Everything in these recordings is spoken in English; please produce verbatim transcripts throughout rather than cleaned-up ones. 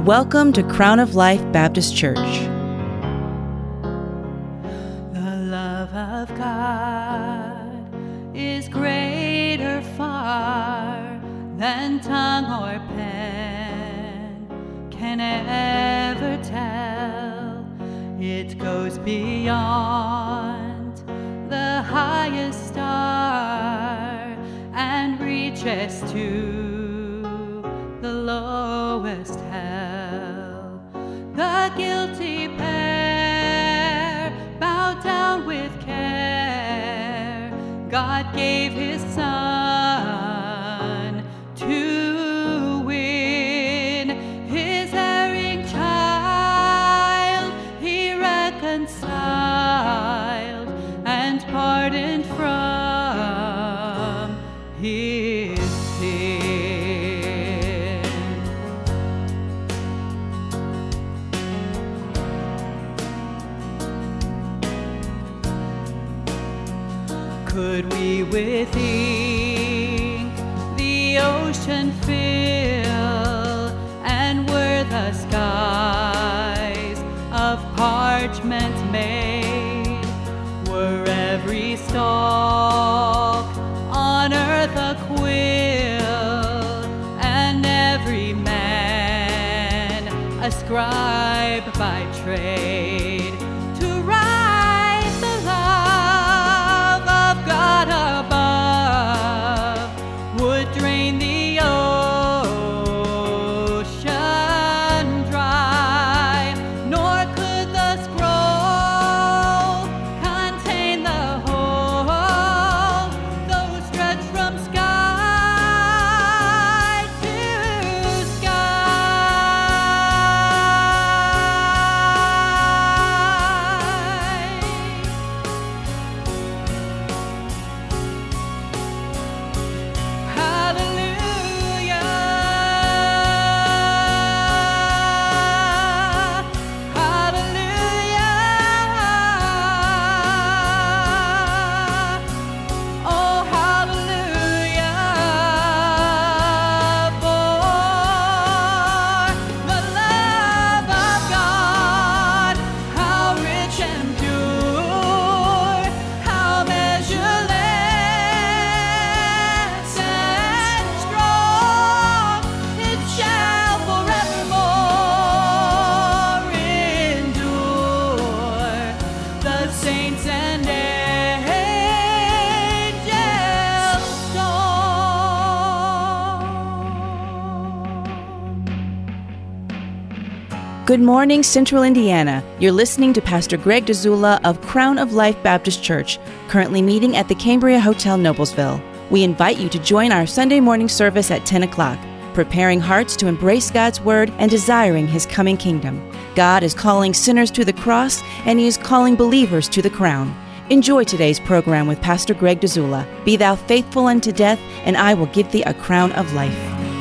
Welcome to Crown of Life Baptist Church. The love of God is greater far than tongue or pen can ever tell. It goes beyond the highest star and reaches to the lowest hell. The guilty pair bowed down with care. God gave his son to win his erring child. He reconciled and pardoned from his sin. Could we with ink the ocean fill, and were the skies of parchment made, were every stalk on earth a quill, and every man a scribe by trade, to write the love of God above, would drain the ocean dry, nor could the scroll contain the whole, though stretched from sky to Good morning, Central Indiana. You're listening to Pastor Greg Dzula of Crown of Life Baptist Church, currently meeting at the Cambria Hotel, Noblesville. We invite you to join our Sunday morning service at ten o'clock, preparing hearts to embrace God's Word and desiring His coming kingdom. God is calling sinners to the cross, and He is calling believers to the crown. Enjoy today's program with Pastor Greg Dzula. Be thou faithful unto death, and I will give thee a crown of life.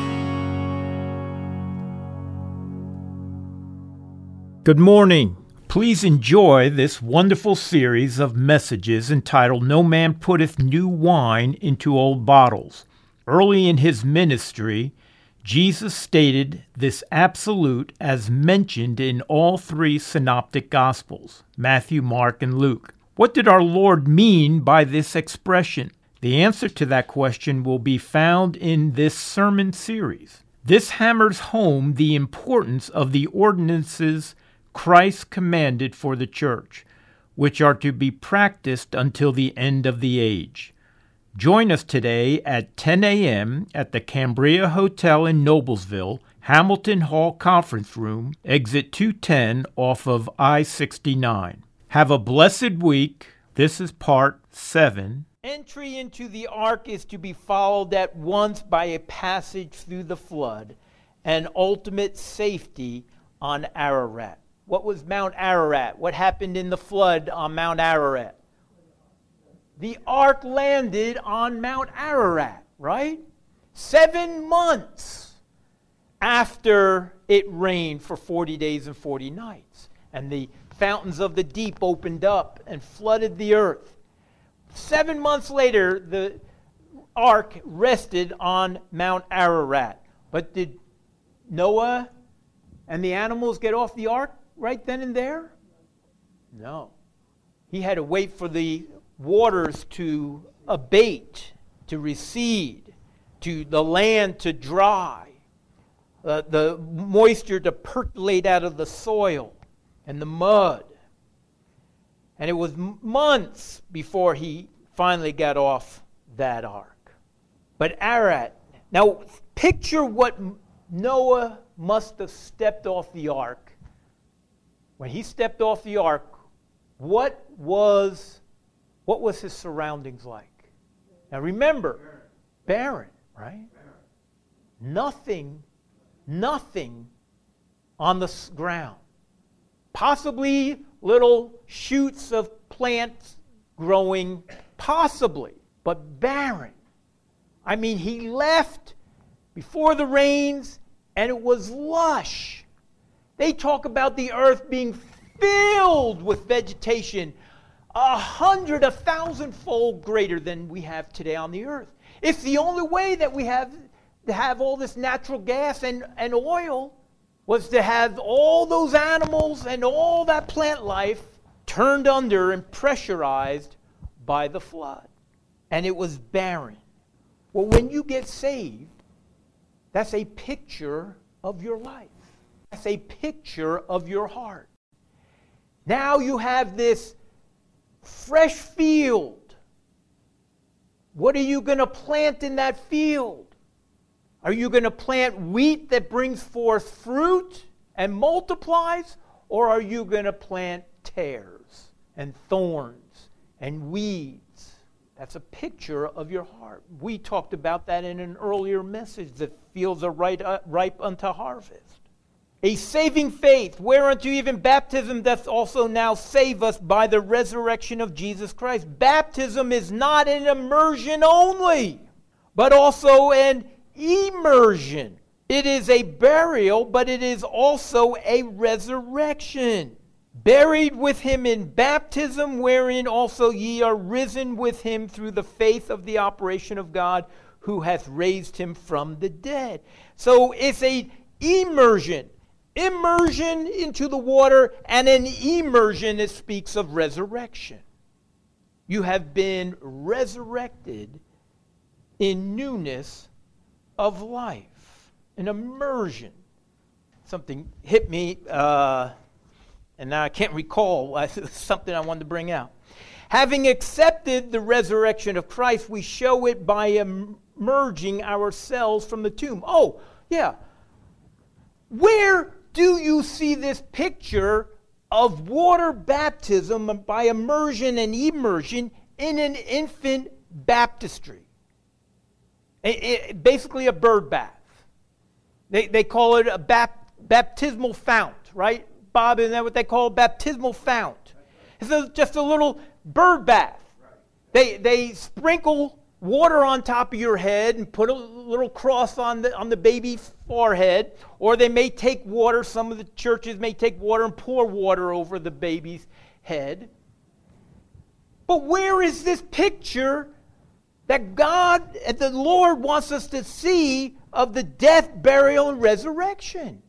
Good morning. Please enjoy this wonderful series of messages entitled No Man Putteth New Wine into Old Bottles. Early in his ministry, Jesus stated this absolute as mentioned in all three synoptic Gospels, Matthew, Mark, and Luke. What did our Lord mean by this expression? The answer to that question will be found in this sermon series. This hammers home the importance of the ordinances Christ commanded for the church, which are to be practiced until the end of the age. Join us today at ten a.m. at the Cambria Hotel in Noblesville, Hamilton Hall Conference Room, exit two ten off of I sixty-nine. Have a blessed week. This is part seven. Entry into the ark is to be followed at once by a passage through the flood and ultimate safety on Ararat. What was Mount Ararat? What happened in the flood on Mount Ararat? The ark landed on Mount Ararat, right? Seven months after it rained for forty days and forty nights. And the fountains of the deep opened up and flooded the earth. Seven months later, the ark rested on Mount Ararat. But did Noah and the animals get off the ark right then and there? No. He had to wait for the waters to abate, to recede, to the land to dry, uh, the moisture to percolate out of the soil and the mud. And it was months before he finally got off that ark. But Ararat, now picture what Noah must have stepped off the ark. When he stepped off the ark, what was what was his surroundings like? Now remember, barren, right? Nothing, nothing on the ground. Possibly little shoots of plants growing, possibly, but barren. I mean, he left before the rains, and it was lush. They talk about the earth being filled with vegetation, a hundred, a thousand-fold greater than we have today on the earth. It's the only way that we have to have all this natural gas and, and oil was to have all those animals and all that plant life turned under and pressurized by the flood. And it was barren. Well, when you get saved, that's a picture of your life. That's a picture of your heart. Now you have this fresh field. What are you going to plant in that field? Are you going to plant wheat that brings forth fruit and multiplies? Or are you going to plant tares and thorns and weeds? That's a picture of your heart. We talked about that in an earlier message, that fields are right, uh, ripe unto harvest. A saving faith, whereunto even baptism doth also now save us by the resurrection of Jesus Christ. Baptism is not an immersion only, but also an immersion. It is a burial, but it is also a resurrection. Buried with him in baptism, wherein also ye are risen with him through the faith of the operation of God, who hath raised him from the dead. So it's a immersion. Immersion into the water, and an immersion, it speaks of resurrection. You have been resurrected in newness of life. An immersion. Something hit me, uh, and now I can't recall. Something I wanted to bring out. Having accepted the resurrection of Christ, we show it by emerging ourselves from the tomb. Oh, yeah. Where do you see this picture of water baptism by immersion and immersion in an infant baptistry? It, it, basically a bird bath. They, they call it a bap, baptismal fount, right? Bob, isn't that what they call a baptismal fount? It's a, just a little bird bath. They, they sprinkle water on top of your head and put a little cross on the on the baby's forehead, or they may take water, some of the churches may take water and pour water over the baby's head. But where is this picture that God, the Lord, wants us to see of the death, burial, and resurrection?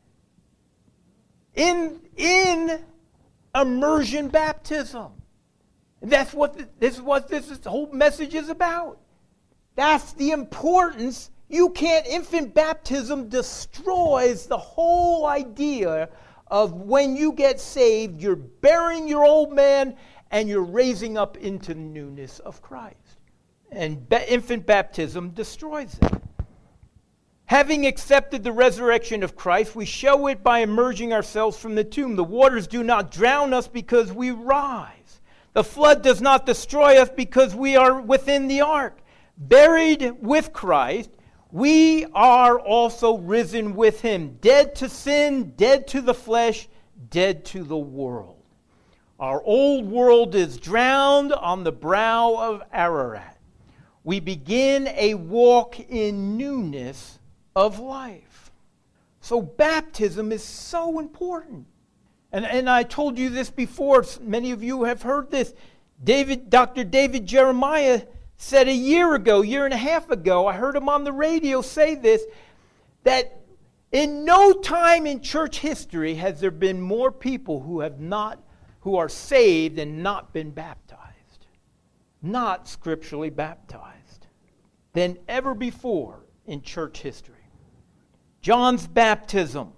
In, in immersion baptism. That's what the, this is what this, this whole message is about. That's the importance. You can't, infant baptism destroys the whole idea of when you get saved, you're burying your old man and you're raising up into newness of Christ. And ba- infant baptism destroys it. Having accepted the resurrection of Christ, we show it by emerging ourselves from the tomb. The waters do not drown us because we rise. The flood does not destroy us because we are within the ark. Buried with Christ, we are also risen with him, dead to sin, dead to the flesh, dead to the world. Our old world is drowned on the brow of Ararat. We begin a walk in newness of life. So baptism is so important. And, and I told you this before. Many of you have heard this. David, Doctor David Jeremiah said a year ago, year and a half ago, I heard him on the radio say this, that In no time in church history has there been more people who have not, who are saved and not been baptized, not scripturally baptized, than ever before in church history. John's baptism.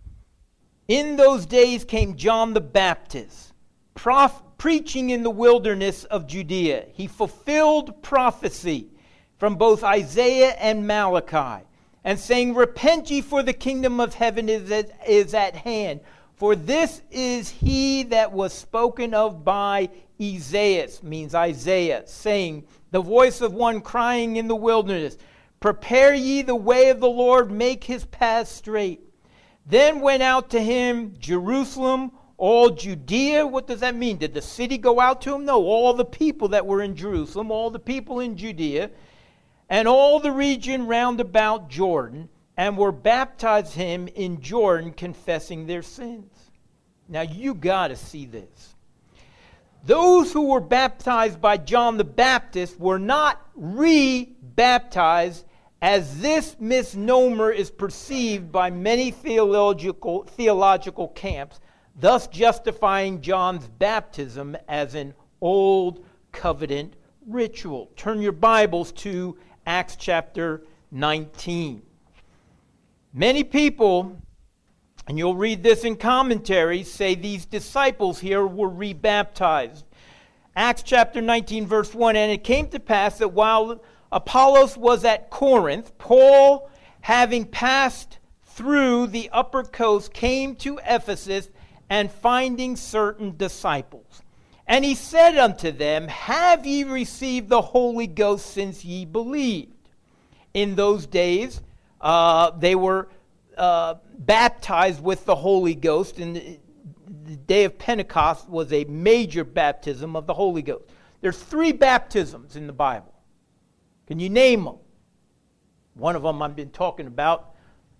In those days came John the Baptist, prof- preaching in the wilderness of Judea. He fulfilled prophecy from both Isaiah and Malachi, and saying, Repent ye, for the kingdom of heaven is at, is at hand. For this is he that was spoken of by Isaiah, means Isaiah, saying, The voice of one crying in the wilderness, Prepare ye the way of the Lord, make his path straight. Then went out to him Jerusalem, all Judea. What does that mean? Did the city go out to him? No, all the people that were in Jerusalem, all the people in Judea, and all the region round about Jordan, and were baptized him in Jordan, confessing their sins. Now you got to see this. Those who were baptized by John the Baptist were not re-baptized, as this misnomer is perceived by many theological, theological camps, thus justifying John's baptism as an old covenant ritual. Turn your Bibles to Acts chapter nineteen. Many people, and you'll read this in commentaries, say these disciples here were rebaptized. Acts chapter nineteen, verse one, And it came to pass that while Apollos was at Corinth, Paul, having passed through the upper coast, came to Ephesus, and finding certain disciples. And he said unto them, Have ye received the Holy Ghost since ye believed? In those days, uh, they were uh, baptized with the Holy Ghost, and the, the day of Pentecost was a major baptism of the Holy Ghost. There's three baptisms in the Bible. Can you name them? One of them I've been talking about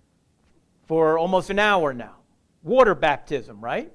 for almost an hour now. Water baptism, right?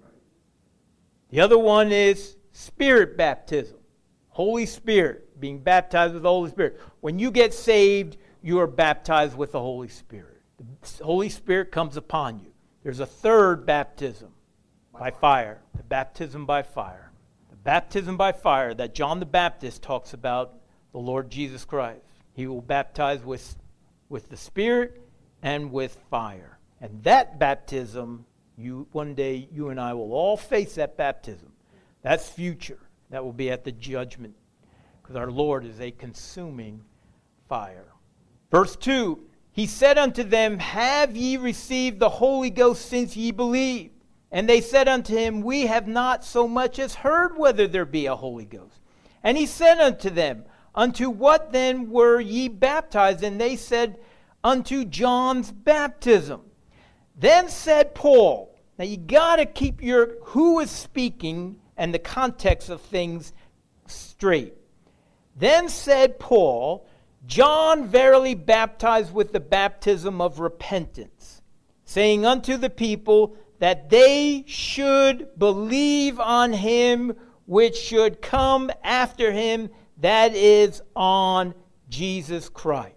The other one is Spirit baptism. Holy Spirit, being baptized with the Holy Spirit. When you get saved, you are baptized with the Holy Spirit. The Holy Spirit comes upon you. There's a third baptism by fire. The baptism by fire. The baptism by fire that John the Baptist talks about the Lord Jesus Christ. He will baptize with, with the Spirit and with fire. And that baptism, you one day you and I will all face that baptism. That's future. That will be at the judgment. Because our Lord is a consuming fire. Verse two, He said unto them, Have ye received the Holy Ghost since ye believed? And they said unto him, We have not so much as heard whether there be a Holy Ghost. And he said unto them, Unto what then were ye baptized? And they said, Unto John's baptism. Then said Paul, now you got to keep your who is speaking and the context of things straight. Then said Paul, John verily baptized with the baptism of repentance, saying unto the people that they should believe on him which should come after him, that is, on Jesus Christ.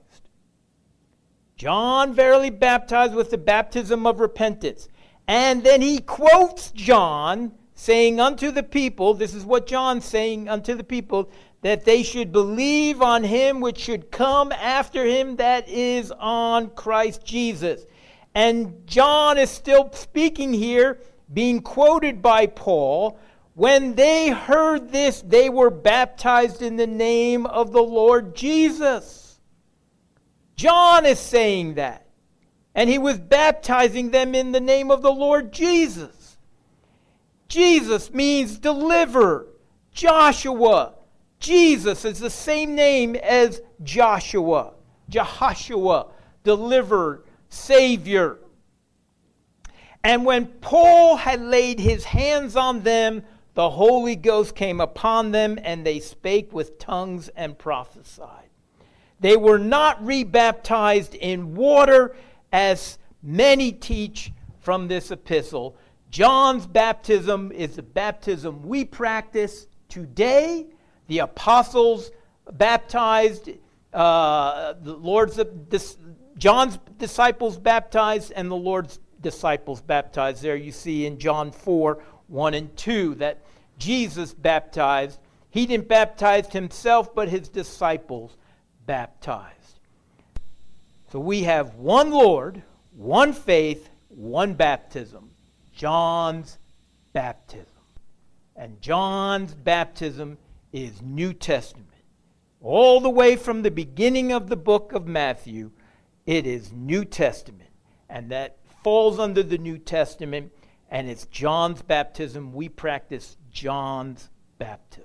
John verily baptized with the baptism of repentance. And then he quotes John, saying unto the people, this is what John's saying unto the people, that they should believe on him which should come after him, that is, on Christ Jesus. And John is still speaking here, being quoted by Paul. When they heard this, they were baptized in the name of the Lord Jesus. John is saying that. And he was baptizing them in the name of the Lord Jesus. Jesus means deliverer. Joshua. Jesus is the same name as Joshua. Jehoshua, deliverer, Savior. And when Paul had laid his hands on them, the Holy Ghost came upon them, and they spake with tongues and prophesied. They were not rebaptized in water, as many teach from this epistle. John's baptism is the baptism we practice today. The apostles baptized, uh, the Lord's this, John's disciples baptized and the Lord's disciples baptized. There you see in John four, one and two that Jesus baptized. He didn't baptize himself, but his disciples baptized. So we have one Lord, one faith, one baptism. John's baptism. And John's baptism is New Testament. All the way from the beginning of the book of Matthew, it is New Testament. And that falls under the New Testament, and it's John's baptism. We practice John's baptism.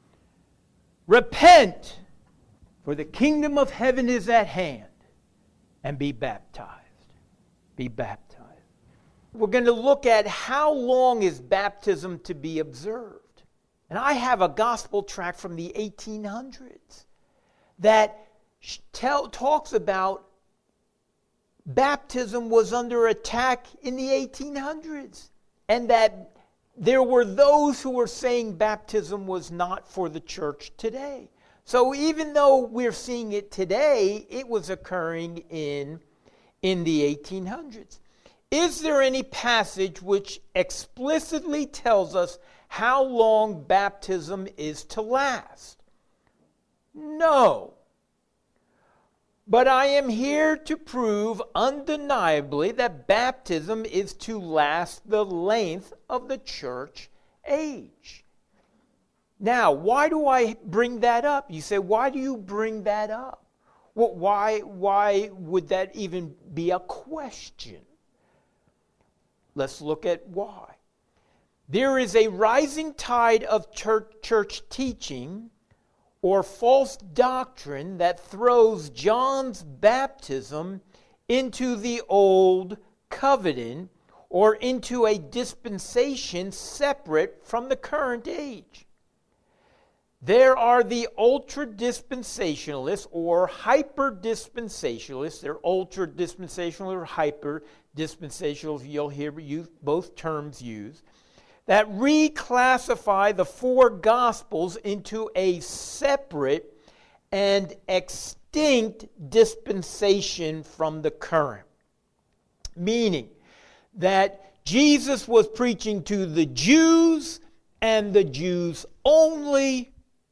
Repent, for the kingdom of heaven is at hand, and be baptized. Be baptized. We're going to look at how long is baptism to be observed. And I have a gospel tract from the eighteen hundreds that tell, talks about baptism was under attack in the eighteen hundreds. And that there were those who were saying baptism was not for the church today. So even though we're seeing it today, it was occurring in, in the eighteen hundreds. Is there any passage which explicitly tells us how long baptism is to last? No. But I am here to prove undeniably that baptism is to last the length of the church age. Now, why do I bring that up? You say, why do you bring that up? Well, why, why would that even be a question? Let's look at why. There is a rising tide of church, church teaching or false doctrine that throws John's baptism into the old covenant or into a dispensation separate from the current age. There are the ultra-dispensationalists or hyper-dispensationalists. They're ultra-dispensational or hyper-dispensationalists. You'll hear you, both terms used. That reclassify the four Gospels into a separate and extinct dispensation from the current. Meaning that Jesus was preaching to the Jews and the Jews only,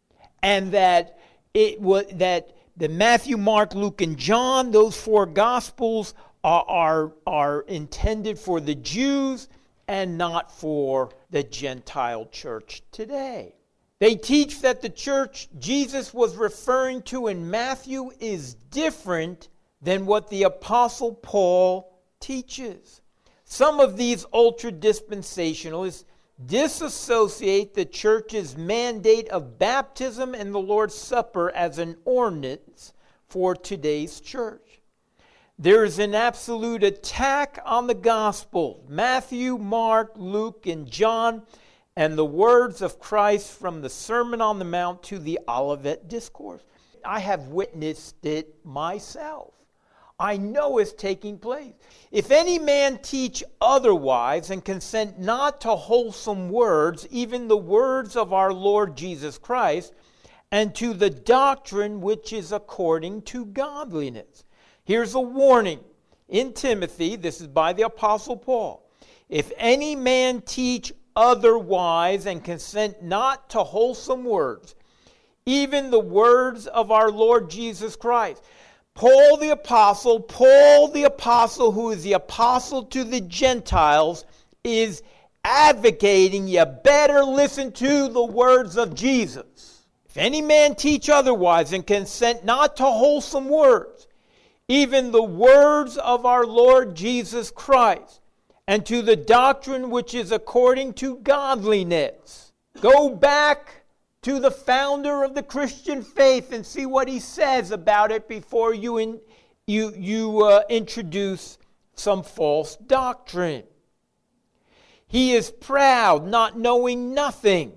and that it was that the Matthew, Mark, Luke, and John, those four Gospels are, are, are intended for the Jews and not for the Gentile church today. They teach that the church Jesus was referring to in Matthew is different than what the Apostle Paul teaches. Some of these ultra-dispensationalists disassociate the church's mandate of baptism and the Lord's Supper as an ordinance for today's church. There is an absolute attack on the gospel, Matthew, Mark, Luke, and John, and the words of Christ from the Sermon on the Mount to the Olivet Discourse. I have witnessed it myself. I know it's taking place. If any man teach otherwise and consent not to wholesome words, even the words of our Lord Jesus Christ, and to the doctrine which is according to godliness. Here's a warning in Timothy. This is by the Apostle Paul. If any man teach otherwise and consent not to wholesome words, even the words of our Lord Jesus Christ. Paul the Apostle, Paul the Apostle, who is the apostle to the Gentiles, is advocating you better listen to the words of Jesus. If any man teach otherwise and consent not to wholesome words, even the words of our Lord Jesus Christ, and to the doctrine which is according to godliness. Go back to the founder of the Christian faith and see what he says about it before you in, you, you uh, introduce some false doctrine. He is proud, not knowing nothing,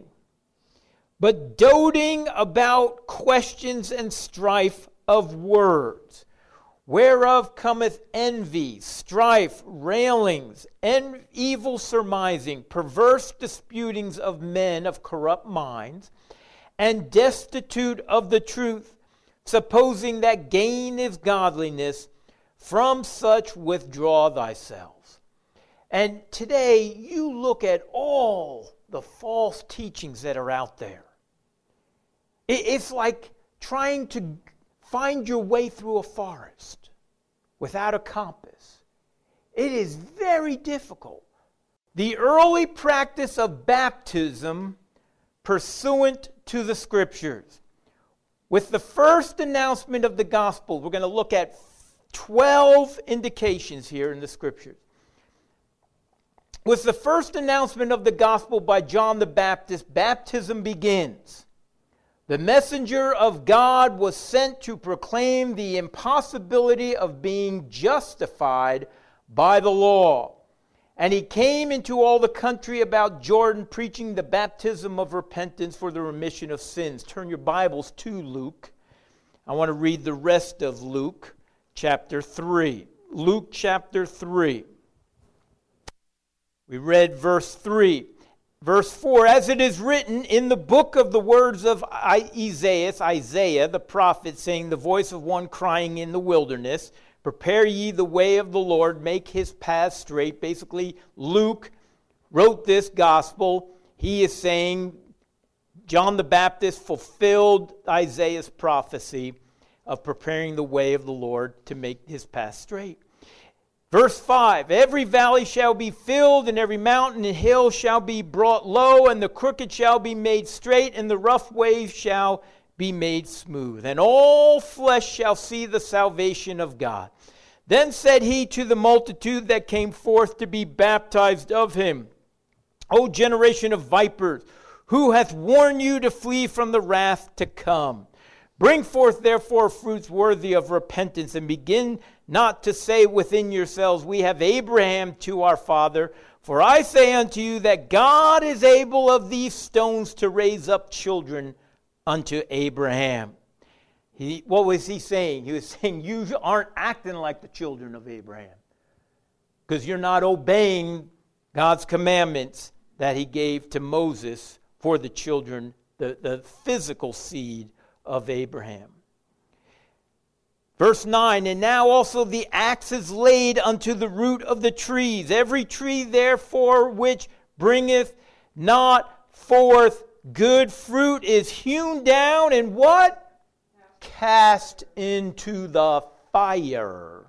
but doting about questions and strife of words, whereof cometh envy, strife, railings, and evil surmising, perverse disputings of men of corrupt minds, and destitute of the truth, supposing that gain is godliness. From such withdraw thyself. And today you look at all the false teachings that are out there. It's like trying to find your way through a forest without a compass. It is very difficult. The early practice of baptism pursuant to the Scriptures. With the first announcement of the gospel, we're going to look at twelve indications here in the Scriptures. With the first announcement of the gospel by John the Baptist, baptism begins. The messenger of God was sent to proclaim the impossibility of being justified by the law. And he came into all the country about Jordan, preaching the baptism of repentance for the remission of sins. Turn your Bibles to Luke. I want to read the rest of Luke chapter three. Luke chapter three. We read verse three. Verse four, as it is written in the book of the words of Isaiah, Isaiah the prophet, saying, the voice of one crying in the wilderness, prepare ye the way of the Lord, make his path straight. Basically, Luke wrote this gospel. He is saying John the Baptist fulfilled Isaiah's prophecy of preparing the way of the Lord to make his path straight. Verse five, every valley shall be filled, and every mountain and hill shall be brought low, and the crooked shall be made straight, and the rough ways shall be made smooth. And all flesh shall see the salvation of God. Then said he to the multitude that came forth to be baptized of him, O generation of vipers, who hath warned you to flee from the wrath to come? Bring forth therefore fruits worthy of repentance, and begin not to say within yourselves, we have Abraham to our father. For I say unto you that God is able of these stones to raise up children unto Abraham. He, what was he saying? He was saying you aren't acting like the children of Abraham, because you're not obeying God's commandments that he gave to Moses for the children, the, the physical seed of Abraham. Verse nine, and now also the axe is laid unto the root of the trees. Every tree therefore which bringeth not forth good fruit is hewn down and what? Cast into the fire.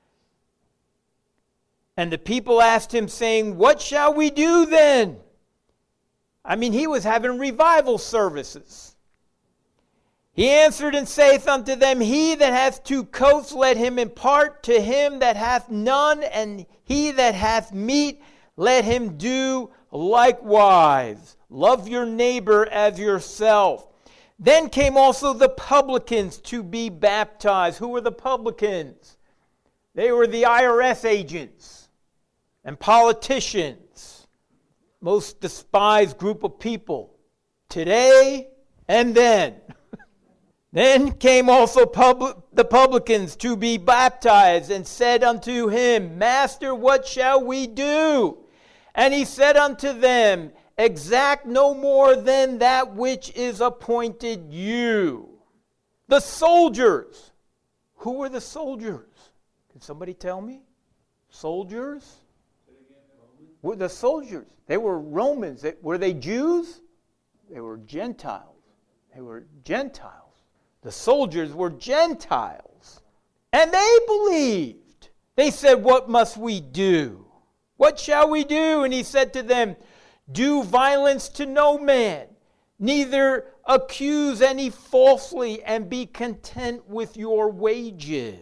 And the people asked him, saying, what shall we do then? I mean, he was having revival services. He answered and saith unto them, he that hath two coats, let him impart to him that hath none, and he that hath meat, let him do likewise. Love your neighbor as yourself. Then came also the publicans to be baptized. Who were the publicans? They were the I R S agents and politicians. Most despised group of people today and then. Then came also pub- the publicans to be baptized, and said unto him, Master, what shall we do? And he said unto them, exact no more than that which is appointed you. The soldiers. Who were the soldiers? Can somebody tell me? Soldiers? Were the soldiers. They were Romans. They, were they Jews? They were Gentiles. They were Gentiles. The soldiers were Gentiles. And they believed. They said, what must we do? What shall we do? And he said to them, do violence to no man, neither accuse any falsely, and be content with your wages.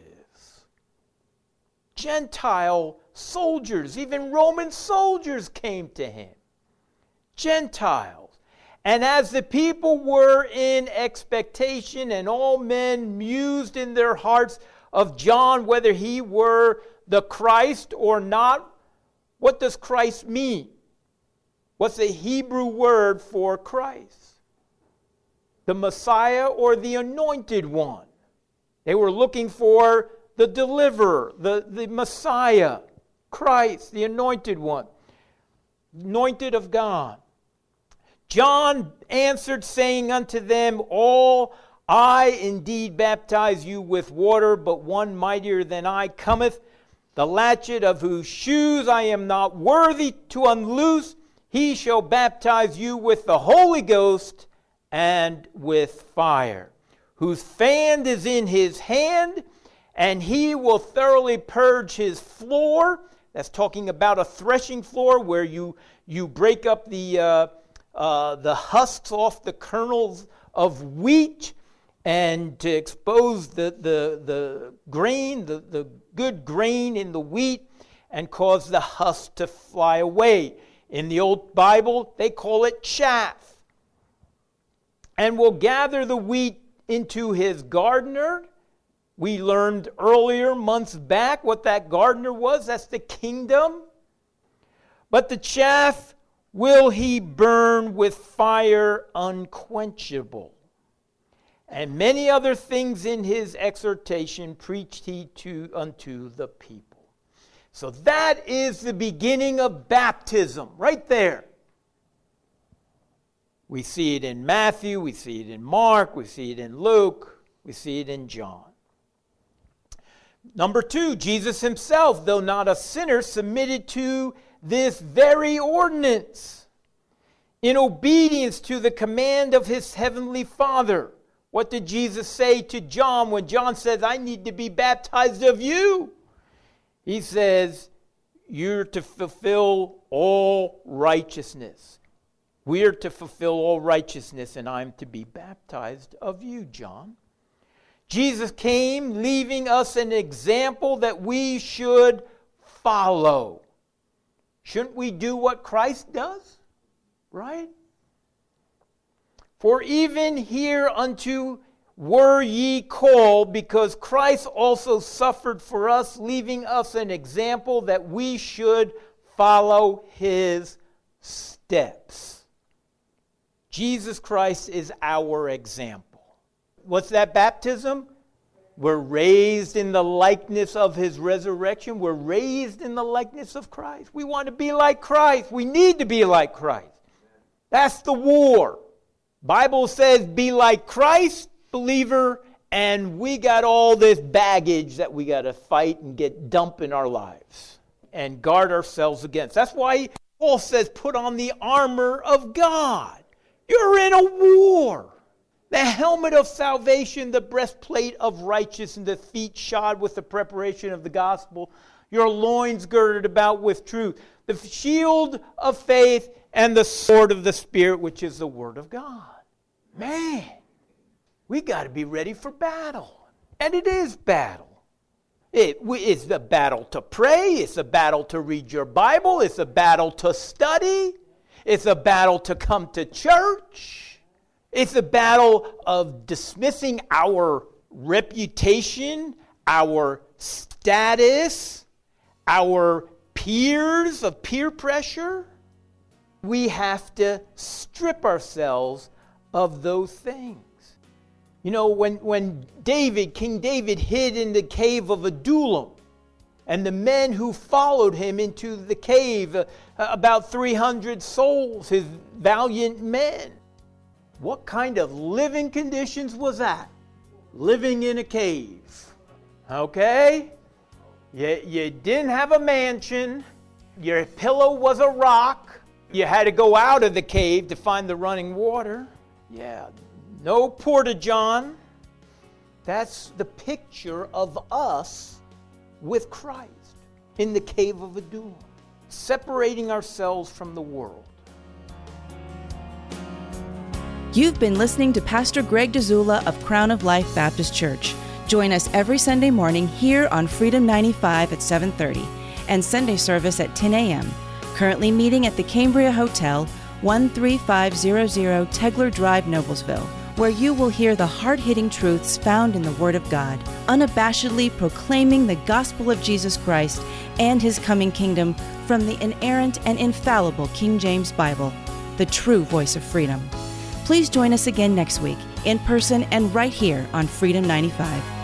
Gentile soldiers, even Roman soldiers came to him. Gentiles. And as the people were in expectation, and all men mused in their hearts of John, whether he were the Christ or not. What does Christ mean? What's the Hebrew word for Christ? The Messiah or the Anointed One? They were looking for the deliverer, the, the Messiah, Christ, the Anointed One, anointed of God. John answered, saying unto them, all I indeed baptize you with water, but one mightier than I cometh, the latchet of whose shoes I am not worthy to unloose. He shall baptize you with the Holy Ghost and with fire, whose fan is in his hand, and he will thoroughly purge his floor. That's talking about a threshing floor where you, you break up the, uh, uh, the husks off the kernels of wheat and to expose the, the, the grain, the, the good grain in the wheat, and cause the husk to fly away. In the old Bible, they call it chaff. And will gather the wheat into his gardener. We learned earlier, months back, what that gardener was. That's the kingdom. But the chaff will he burn with fire unquenchable. And many other things in his exhortation preached he to unto the people. So that is the beginning of baptism, right there. We see it in Matthew, we see it in Mark, we see it in Luke, we see it in John. Number two, Jesus himself, though not a sinner, submitted to this very ordinance in obedience to the command of his heavenly Father. What did Jesus say to John when John says, I need to be baptized of you? He says, you're to fulfill all righteousness. We're to fulfill all righteousness, and I'm to be baptized of you, John. Jesus came, leaving us an example that we should follow. Shouldn't we do what Christ does? Right? For even hereunto were ye called, because Christ also suffered for us, leaving us an example that we should follow his steps. Jesus Christ is our example. What's that baptism? We're raised in the likeness of his resurrection. We're raised in the likeness of Christ. We want to be like Christ. We need to be like Christ. That's the war. Bible says be like Christ, believer, and we got all this baggage that we got to fight and get dumped in our lives and guard ourselves against. That's why Paul says put on the armor of God. You're in a war. The helmet of salvation, the breastplate of righteousness, the feet shod with the preparation of the gospel, your loins girded about with truth, the shield of faith, and the sword of the Spirit, which is the word of God. Man, we got to be ready for battle. And it is battle. It, it's a battle to pray. It's a battle to read your Bible. It's a battle to study. It's a battle to come to church. It's a battle of dismissing our reputation, our status, our peers of peer pressure. We have to strip ourselves of those things. You know, when, when David, King David, hid in the cave of Adullam, and the men who followed him into the cave, uh, about three hundred souls, his valiant men. What kind of living conditions was that? Living in a cave. Okay? You, you didn't have a mansion. Your pillow was a rock. You had to go out of the cave to find the running water. Yeah, no porta-john. That's the picture of us with Christ in the cave of Adullam, separating ourselves from the world. You've been listening to Pastor Greg Dzula of Crown of Life Baptist Church. Join us every Sunday morning here on Freedom ninety-five at seven thirty and Sunday service at ten a.m. Currently meeting at the Cambria Hotel, one three five zero zero Tegler Drive, Noblesville, where you will hear the hard-hitting truths found in the Word of God, unabashedly proclaiming the gospel of Jesus Christ and his coming kingdom from the inerrant and infallible King James Bible, the true voice of freedom. Please join us again next week, in person and right here on Freedom ninety-five.